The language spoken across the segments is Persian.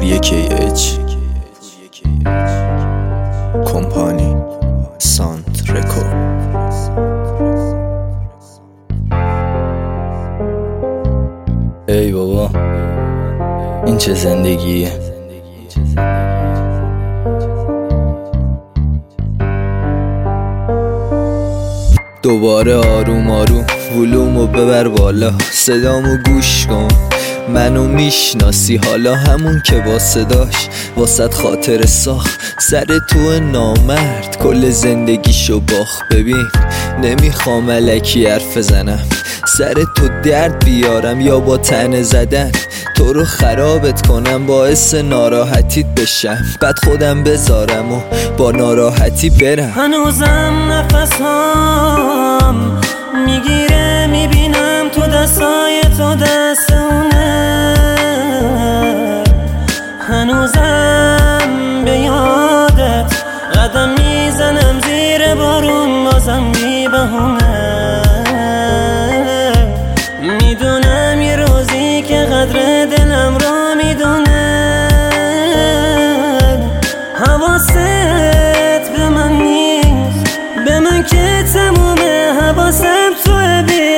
پوری KH کمپانی ساند رکورد. ای بابا این چه زندگیه؟ دوباره آروم آروم ولومو ببر بالا، صدامو گوش کن، منو میشناسی حالا، همون که با صداش واسط خاطر ساخت سر تو نامرد کل زندگیشو باخت. ببین نمیخوام الکی حرف بزنم، سر تو درد بیارم یا با طعنه زدن تو رو خرابت کنم، باعث ناراحتیت بشم، بعد خودم بذارم و با ناراحتی برم. هنوزم نفسام میگیره، میبینم تو دستای تو دست اونه، هنوزم به یادت قدم میزنم زیر بارون، بازم میبهونه، میدونم یه روزی که قدر دلم رو میدونه، حواست به من نیست، به من که تمومه، حواسم توه بی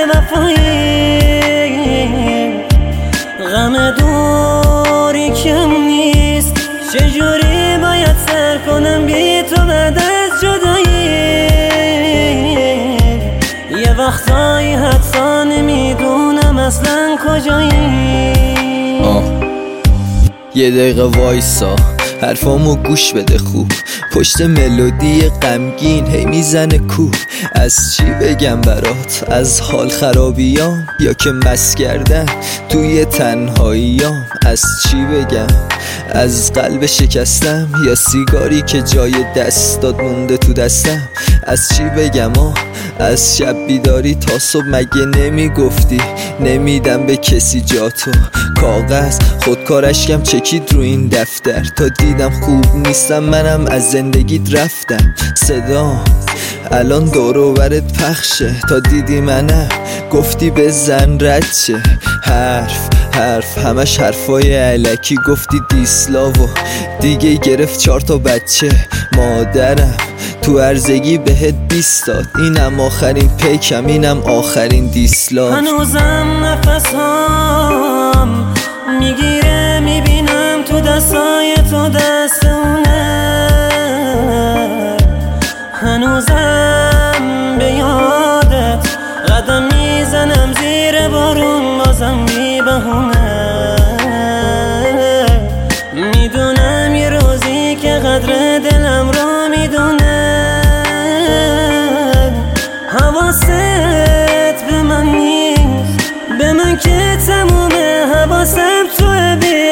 وفایی، غم دوری کم نیست، چجوری باید سر کنم بی تو بعد از جدایی، یه وقتایی حتی نمیدونم اصلا کجایی. یه دقیقه وایسا حرفامو گوش بده خوب، پشت ملودی غمگین هی میزنه کوه. از چی بگم برات؟ از حال خرابیام یا که مست کردن توی تنهاییام؟ از چی بگم؟ از قلب شکستم یا سیگاری که جای دست داد مونده تو دستم؟ از چی بگم از شب بیداری تا صبح مگه نمیگفتی نمیدم به کسی جاتو؟ کاغذ خودکارشکم چکید رو این دفتر، تا دیدم خوب نیستم منم از زندگیت رفتم. صدا الان دور و برت پخشه، تا دیدی منم گفتی بزن رد شه. حرف همش حرفای علکی، گفتی دیسلاو و دیگه گرفت 4 تا بچه. مادرم تو عرضگی بهت 20 داد، اینم آخرین پیکم، اینم آخرین دیسلاک. هنوزم نفسام میگیره، میبینم تو دستای تو دست اونه، هنوزم به یادت قدم میزنم زیر بارون، بازم میبهونه، میدونم یه روزی که قدر دلم رو میدونه، حواست به من نیست، به من که تمومه، حواسم توه بی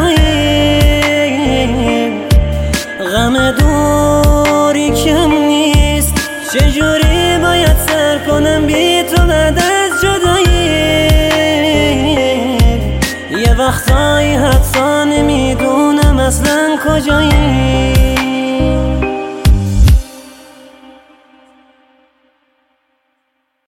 وفایی، غم دوری کم نیست، چجوری باید سر کنم بی تو بعد از جدایی، یه وقتایی حتی نمیدونم اصلا کجایی.